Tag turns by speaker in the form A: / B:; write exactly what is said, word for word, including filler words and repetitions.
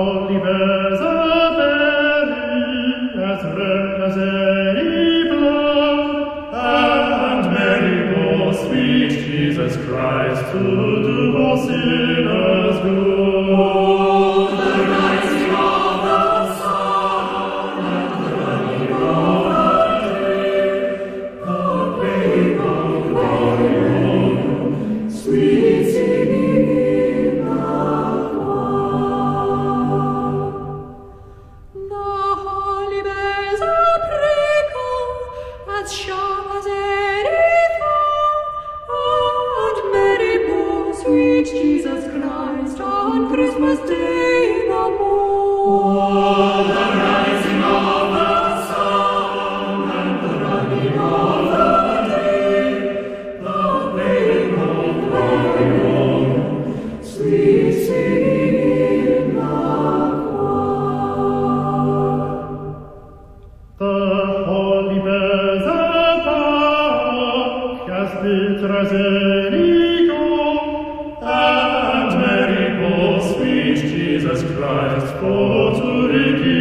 A: holy bells are merry as red as any blood, and merry go, sweet Jesus Christ, to do all sinners good. The rising of the sun and the running of the day, the praying of glory, sweet singing in the choir. The holy bells are prickle as sharp as any thorn, and merry go, sweet Jesus Christ, on Christmas Day the morn. The rising of the sun and the running of the day, the praying of glory, sweet singing in the choir. The holy bells above as bitter as any gold, and merry go, sweet Jesus Christ, for to redeem